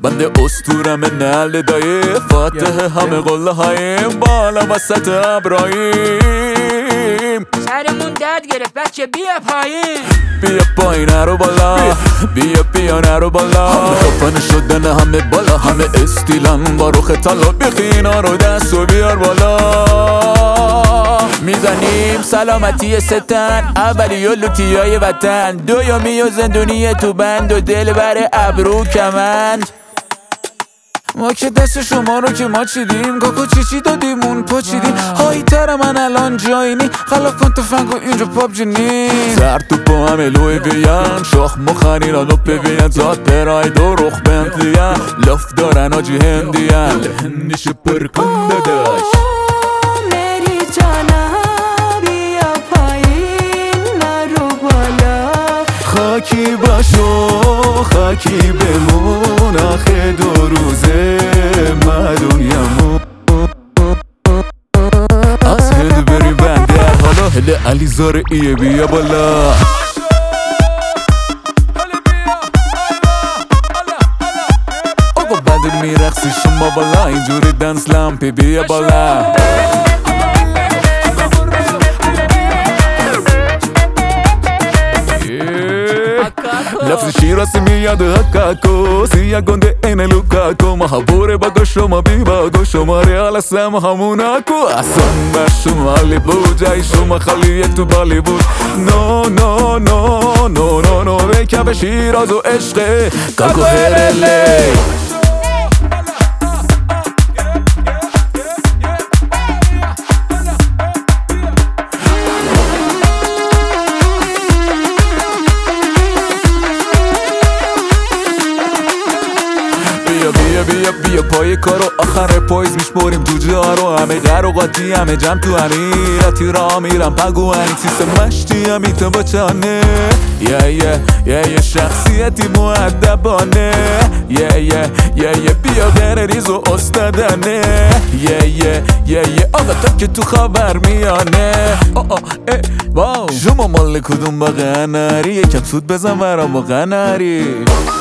بنده اسطورم نل دایی فاتح همه قله هایم بالا وسط ابراهیم سرمون درد گرفت بچه بیا پایین بیا پایین نرو بالا بیا نرو بالا همه خفن شدن همه بالا همه استیلن با رخ طلا بخینا رو دست و بیار بالا میزنیم سلامتی ستن اولی و لوتیای وطن دویامی و زندونی تو بند و دل بر ابرو کمند ما که دست شما رو که ما چیدیم کاکو چی دادیمون پاچیدیم هایی تر من الان جایینی خلاف کن تو فنگو اینجا پابجی نیست سر تو با همه لوی بیان شاخ مخنی را نوپه بیان زاد پراید و رخ بنتلیان لف دارن آجی هندیان لحنش پر کنده داشت میری جانم بیا پایین نرو بالا خاکی باشو خاکی بمون آخه 2 روزه مدونیمون از هل بری بنده حالا هل علیزار ایه بیا بالا آقا بند میرقصی شما بالا اینجوری دنس لامپی بیا بالا لفظ شیراسی میاد حکاکو سیا گنده این لوکاکو محبوره با شما بی با شما ریال سم هموناکو اصلا بر شما لیبود جای شما خالیه تو بالیوود نو نو نو نو نو نو بکب شیراز و عشقه کاکو هرلی بیا پای کارو آخر پاییز میشموریم تو جارو همه در و قاطی همه جمع تو امیراتی را میرم پگو هنی سیستم مشتی همیتا با چانه یه شخصیتی مؤدبانه بیا بره ریز و استادانه آقا تا که تو خبر میانه واو شما مال کدوم با قناری یکم سود بزن برام با قناری